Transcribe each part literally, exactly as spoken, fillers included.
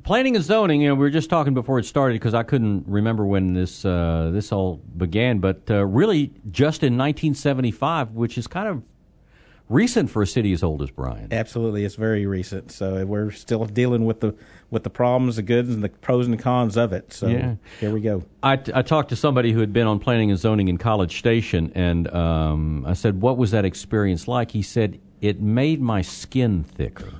planning and zoning, you know, we were just talking before it started because I couldn't remember when this uh, this all began, but uh, really just in nineteen seventy-five, which is kind of recent for a city as old as Bryan. Absolutely, it's very recent. So we're still dealing with the with the problems, the goods, and the pros and cons of it. So yeah. Here we go. I, I talked to somebody who had been on planning and zoning in College Station, and um, I said, "What was that experience like?" He said, "It made my skin thicker."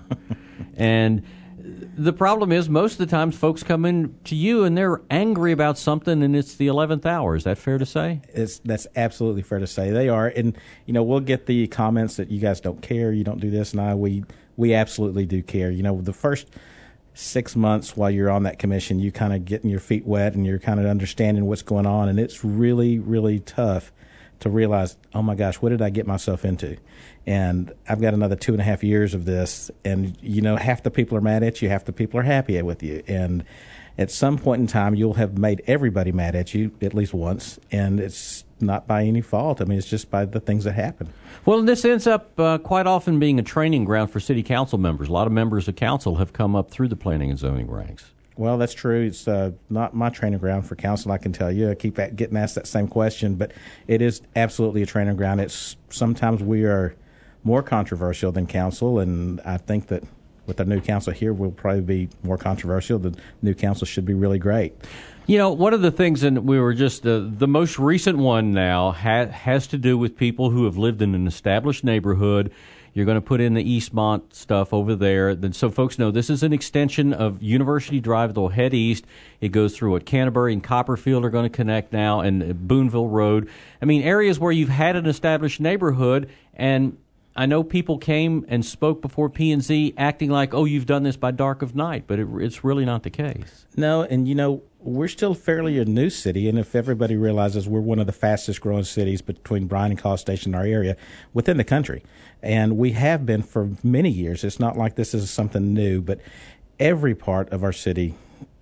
And the problem is, most of the times folks come in to you and they're angry about something, and it's the eleventh hour. Is that fair to say? It's, that's absolutely fair to say. They are. And, you know, we'll get the comments that you guys don't care, you don't do this, and I, we, we absolutely do care. You know, the first six months while you're on that commission, you kind of getting your feet wet and you're kind of understanding what's going on, and it's really, really tough to realize, oh my gosh, what did I get myself into? And I've got another two and a half years of this, and you know, half the people are mad at you, half the people are happy with you, and at some point in time, you'll have made everybody mad at you at least once, and it's not by any fault. I mean, it's just by the things that happen. Well, this ends up uh, quite often being a training ground for city council members. A lot of members of council have come up through the planning and zoning ranks. Well, that's true. It's uh, not my training ground for council, I can tell you. I keep at, getting asked that same question, but it is absolutely a training ground. It's sometimes we are more controversial than council, and I think that with our new council here, we'll probably be more controversial. The new council should be really great. You know, one of the things, and we were just, uh, the most recent one now ha- has to do with people who have lived in an established neighborhood. You're going to put in the Eastmont stuff over there. Then, so folks know this is an extension of University Drive. They'll head east. It goes through what Canterbury and Copperfield are going to connect now, and Boonville Road. I mean, areas where you've had an established neighborhood, and I know people came and spoke before P and Z acting like, oh, you've done this by dark of night, but it, it's really not the case. No, and you know, we're still fairly a new city, and if everybody realizes we're one of the fastest growing cities between Bryan and College Station in our area within the country, and we have been for many years. It's not like this is something new, but every part of our city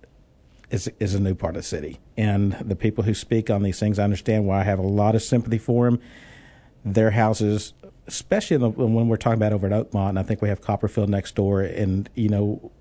is is a new part of the city, and the people who speak on these things, I understand why. I have a lot of sympathy for them. Their houses, especially in the, when we're talking about over at Oakmont, and I think we have Copperfield next door, and, you know,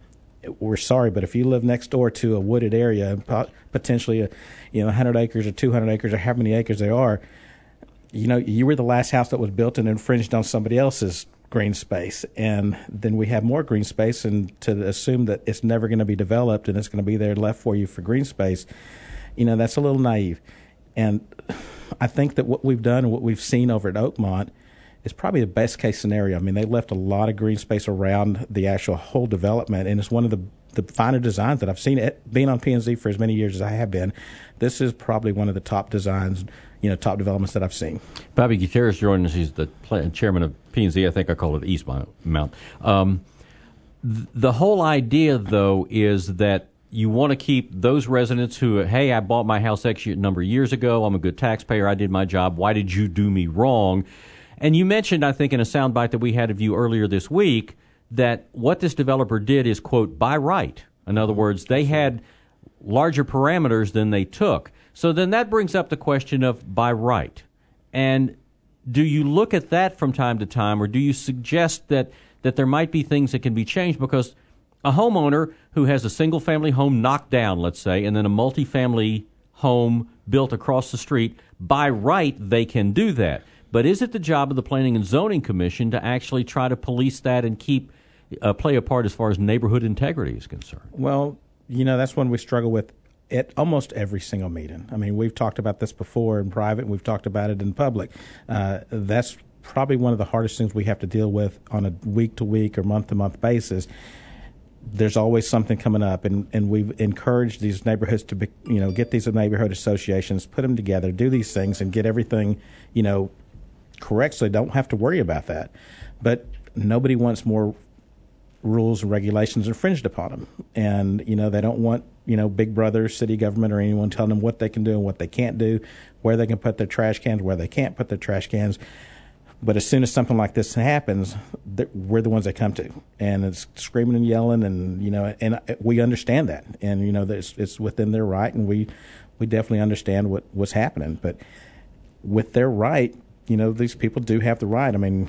we're sorry, but if you live next door to a wooded area, potentially, a, you know, one hundred acres or two hundred acres or how many acres there are, you know, you were the last house that was built and infringed on somebody else's green space. And then we have more green space, and to assume that it's never going to be developed and it's going to be there left for you for green space, you know, that's a little naive. And I think that what we've done and what we've seen over at Oakmont is probably the best case scenario. I mean, they left a lot of green space around the actual whole development, and it's one of the the finer designs that I've seen. It being on P and Z for as many years as I have been, this is probably one of the top designs, you know, top developments that I've seen. Bobby Gutierrez joined us. He's the chairman of P and Z. I think I call it Eastmont. Um, th- the whole idea, though, is that you want to keep those residents who, hey, I bought my house X number of years ago. I'm a good taxpayer. I did my job. Why did you do me wrong? And you mentioned, I think, in a soundbite that we had of you earlier this week, that what this developer did is, quote, by right. In other words, they had larger parameters than they took. So then that brings up the question of by right. And do you look at that from time to time, or do you suggest that, that there might be things that can be changed? Because a homeowner who has a single-family home knocked down, let's say, and then a multifamily home built across the street, by right, they can do that. But is it the job of the Planning and Zoning Commission to actually try to police that and keep uh, play a part as far as neighborhood integrity is concerned? Well, you know, that's one we struggle with at almost every single meeting. I mean, we've talked about this before in private, and we've talked about it in public. Uh, that's probably one of the hardest things we have to deal with on a week-to-week or month-to-month basis. There's always something coming up, and, and we've encouraged these neighborhoods to be, you know, get these neighborhood associations, put them together, do these things, and get everything, you know, correct, so they don't have to worry about that. But nobody wants more rules and regulations infringed upon them. And, you know, they don't want, you know, Big Brother, city government, or anyone telling them what they can do and what they can't do, where they can put their trash cans, where they can't put their trash cans. But as soon as something like this happens, we're the ones they come to. And it's screaming and yelling, and, you know, and we understand that. And, you know, it's, it's within their right, and we, we definitely understand what, what's happening. But with their right, you know, these people do have the right. I mean,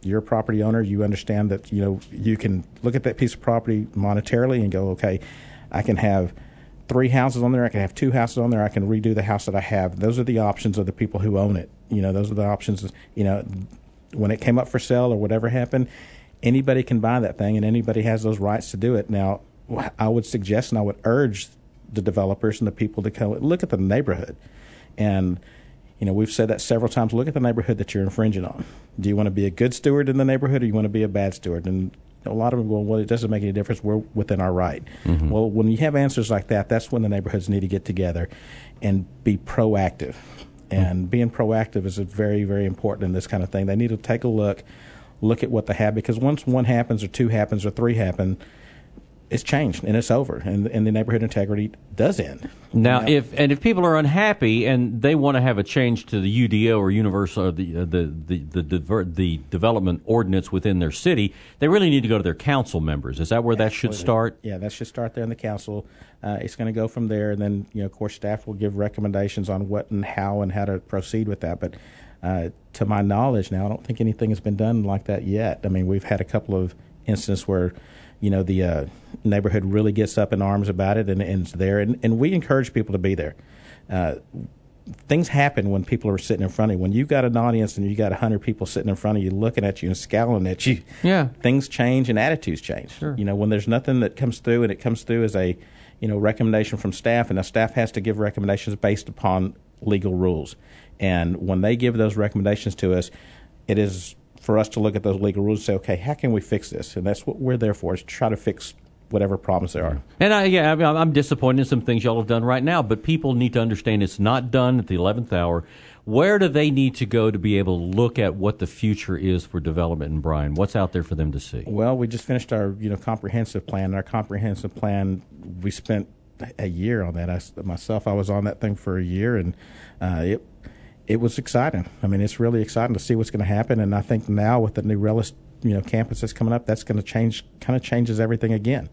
you're a property owner. You understand that, you know, you can look at that piece of property monetarily and go, okay, I can have three houses on there. I can have two houses on there. I can redo the house that I have. Those are the options of the people who own it. You know, those are the options. You know, when it came up for sale or whatever happened, anybody can buy that thing, and anybody has those rights to do it. Now, I would suggest and I would urge the developers and the people to come look at the neighborhood. And, you know, we've said that several times. Look at the neighborhood that you're infringing on. Do you want to be a good steward in the neighborhood, or you want to be a bad steward? And a lot of them go, well, it doesn't make any difference. We're within our right. Mm-hmm. Well, when you have answers like that, that's when the neighborhoods need to get together and be proactive. And mm-hmm. being proactive is very, very important in this kind of thing. They need to take a look, look at what they have, because once one happens or two happens or three happen, it's changed and it's over, and, and the neighborhood integrity does end. Now, you know? if and if people are unhappy and they want to have a change to the U D O or universal or the uh, the the the, diver, the development ordinance within their city, they really need to go to their council members. Is that where that Absolutely. should start? Yeah, that should start there in the council. Uh, it's going to go from there, and then, you know, of course, staff will give recommendations on what and how and how to proceed with that. But uh, to my knowledge, now I don't think anything has been done like that yet. I mean, we've had a couple of instances where, you know, the uh, neighborhood really gets up in arms about it and, and it's there. And, and we encourage people to be there. Uh, things happen when people are sitting in front of you. When you've got an audience and you've got one hundred people sitting in front of you looking at you and scowling at you, yeah. things change and attitudes change. Sure. You know, when there's nothing that comes through and it comes through as a, you know, recommendation from staff, and the staff has to give recommendations based upon legal rules. And when they give those recommendations to us, it is for us to look at those legal rules and say, okay, how can we fix this? And that's what we're there for, is to try to fix whatever problems there are. And I, yeah, I mean, I'm disappointed in some things y'all have done right now, but people need to understand it's not done at the eleventh hour. Where do they need to go to be able to look at what the future is for development in Bryan? What's out there for them to see? Well, we just finished our, you know, comprehensive plan. Our comprehensive plan, we spent a year on that. I, myself, I was on that thing for a year, and uh, it it was exciting. I mean, it's really exciting to see what's going to happen. And I think now with the new Relis, you know, campus that's coming up, that's going to change, kind of changes everything again.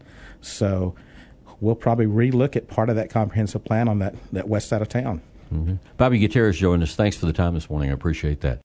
So we'll probably relook at part of that comprehensive plan on that, that west side of town. Mm-hmm. Bobby Gutierrez joined us. Thanks for the time this morning. I appreciate that.